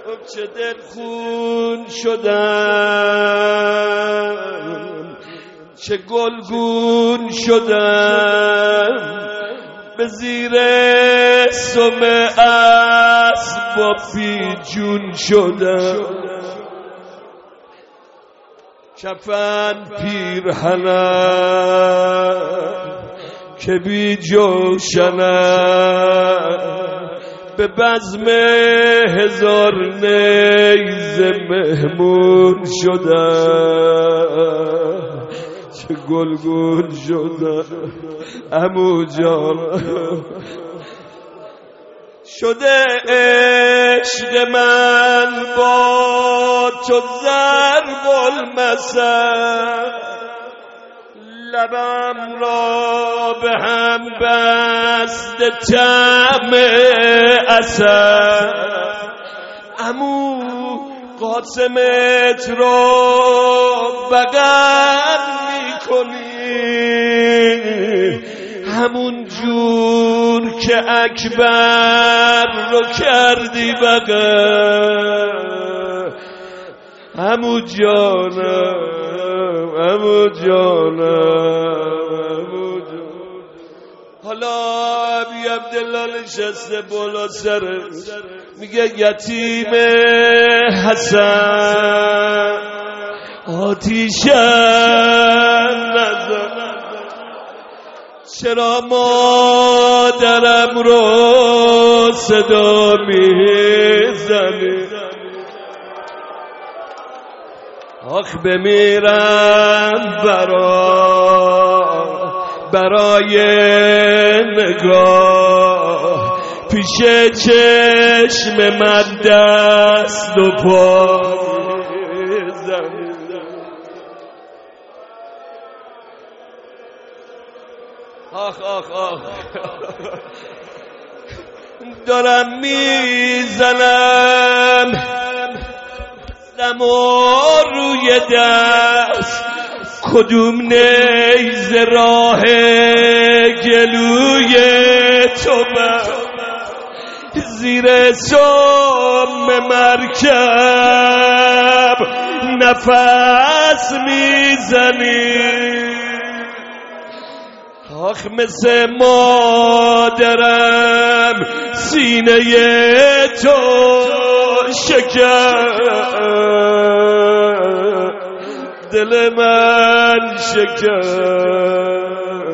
چه دلخون شدم، چه گلگون شدم، به زیر سم اسباب بیجون شدم. کفن پیرهنم که بی جوشنم، به بزم هزار نیزه مهمون شدم. چه گلگون شدم عمو جان، شده عشق من با تو ضرب المثل، لبم را به هم بسته طعم عسل. عمو قاسمت رو بغل میکنی، همون جور که اکبر رو کردی بغل. عمو جانم، عمو جانم. حالا ابی عبدالله نشسته بالا سرش، میگه یتیم حسن آتیشم نزن، چرا مادرم رو صدا میزنی؟ آخ بمیرم برای نگاه، پیش چشم من دست و پا میزنی. آخ آخ آخ دارم میزنم دمو روی دست، کدوم نیزه راه گلوی تو بر، زیر سم مرکب نفس میزنی. آخ مثل مادرم سینه تو شکر، دل من شکر.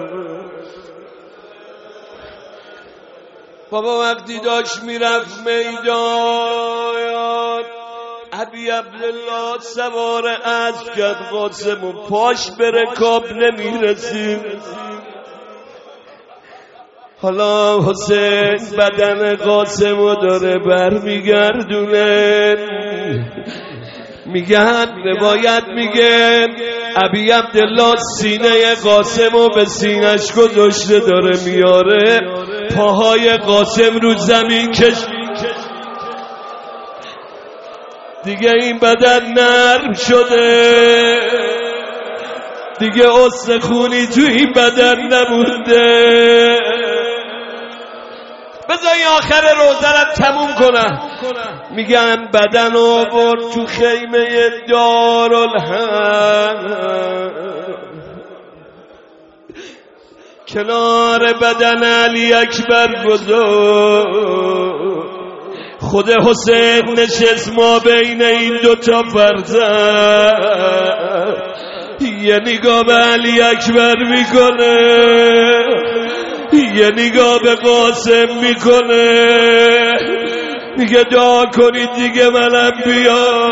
بابا وقتی داشت میرفت میدان، ابی عبدالله سوار اسب کرد قاسم و پاش به رکاب نمیرسید. حالا حسین بدن قاسمو داره برمیگردونه، میگن روایت میگه ابی عبدالله سینه قاسمو به سینش گذاشته داره میاره، پاهای قاسم رو زمین دیگه این بدن نرم شده، دیگه استخونی تو این بدن نمونده. بذاری آخر روزنم تموم کنم. میگن بدنو برد تو خیمه دارالحرب، کنار بدن علی اکبر گذاشت. خود حسین نشست ما بین این دوتا فرزند، یه نگاه به علی اکبر میکنه، یه نگاه به قاسم میکنه، میگه دعا کنید دیگه منم بیا.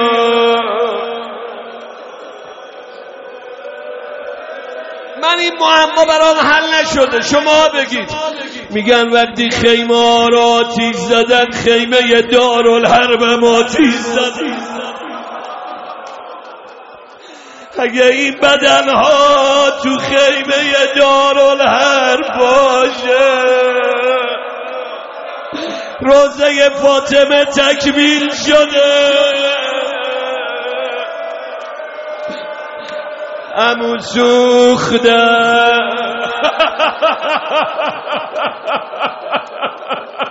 من این معما برام حل نشده، شما بگید. میگن وقتی خیمه ها را آتیش زدن، خیمه دارالحرب آتیش زدن. اگه این بدن ها تو خیمه دارالحرب باشه، روزه فاطمه تکمیل شده. عمو سوختم